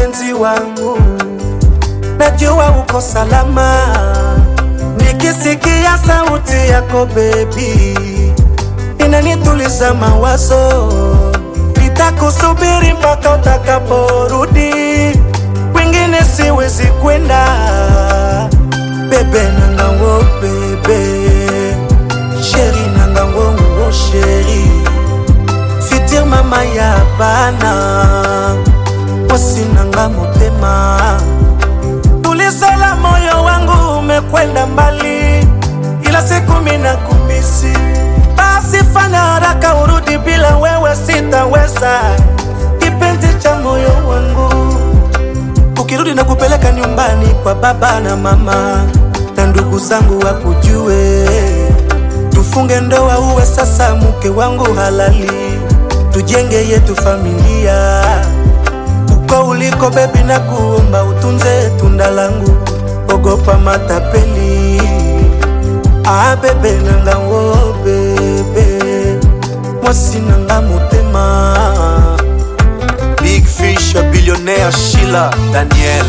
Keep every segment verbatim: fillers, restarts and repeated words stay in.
mpenzi wangu, najua uko salama. Nikisikia sauti yako baby, inanituliza mawazo. Nitakusubiri mpaka utakaporudi, wengine siwezi kwenda. Bebe nanga wo bebe, chéri nanga wo wo chéri, fitir mama ya bana, wasi nanga motema. Tulisala moyo wangu umekwenda mbali, ila siku mina kumisi. Basi fanya haraka urudi, bila wewe sitaweza. Kipenzi cha moyo wangu, ukirudi na kupeleka nyumbani kwa baba na mama na ndugu zangu wakujue. Tufunge ndoa uwe sasa mke wangu halali, tujenge yetu familia. Uko uliko baby na kuomba utunze tunda langu, ogopa matapeli. Ah bebe nanga wo bebe, mwasi nanga motema. Big Fish, billionnaire Sheila Daniel,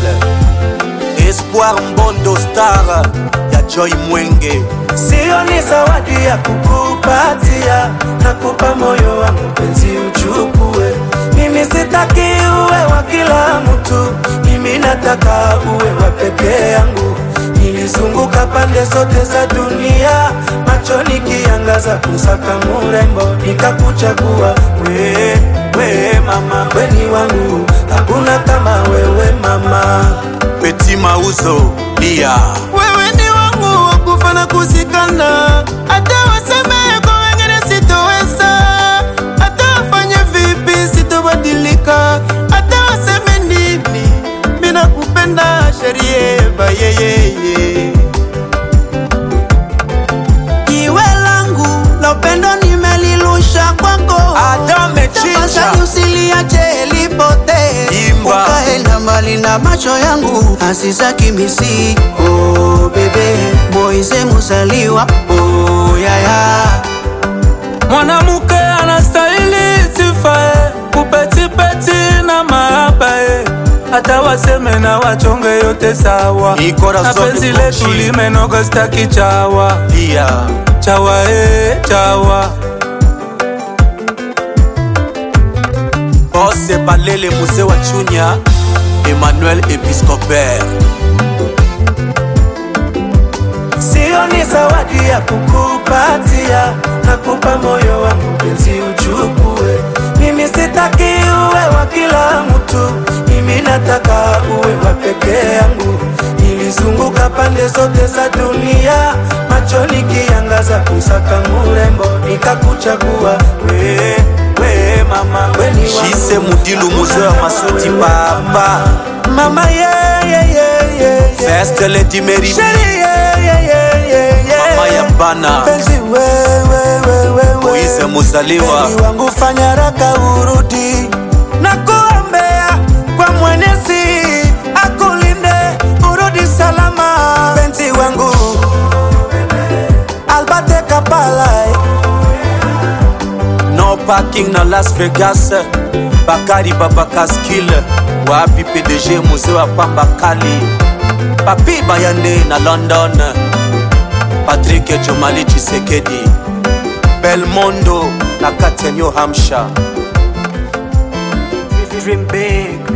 Espoir Mbondo Star ya Joy Mwenge. Sio ni zawadi ya kukupatia, nakupa moyo wa mpenzi uchukue. Mimi sitaki uwe wa kila mtu, mimi nataka uwe wa peke yangu. Nilizunguka pande zote za dunia, macho nikiangaza kusaka murembo, nikakuchagua we, we mama, weni wangu, hakuna kama wewe mama. Petit Mauzo Lia, wewe ni wangu wakufa na kusikana. Hata waseme kwa wengine sitoweza, hata wafanye vipi sitobadilika. Hata waseme nini, mina kupenda Sherieva yeyeye. Kiwe langu la upendo nimelilusha kwako, Adame Chicha, tafadhali usiliache lipote. Ukaenda mbali na macho yangu, Aziza Kimisi. Oh bebe, Moise Musaliwa. Oh yaya, mwanamuke anastahili sifa, kupeti peti na maabae. Hata waseme na wachonge yote sawa, na penzi letu limenoga staki chawa. Lia, chawa eh, chawa. Bosse Balele Muse wa Chunya, Emmanuel Episcopère. Sio ni zawadi ya kukupatia, nakupa moyo wa mpenzi uchukue. Mimi sitaki uwe wa kila mtu, mimi nataka uwe wa peke yangu. Nilizunguka pande zote za dunia, macho nikiangaza kusaka murembo, nikakuchagua we, we mama, weni wangu. Jise Mudilu Muse wa Masuti Papa, Mama yeah yeah yeah yeah, First Lady Mary, Sheri yeah yeah yeah yeah yeah, Mama ya Bana, penzi we we we we Moise Musaliwa. Penzi wangu fanya haraka urudi, na kuombea kwa Mwenyezi akulinde urudi salama. Penzi wangu Albate Kapala, No parking na Las Vegas, Bakari Babakaskil, wapi P D G Muse wa Pamba Kali, Papi Bayande na London, Patrick Jomali Chisekedi, Belmondo na Kate New Hampshire. dream big.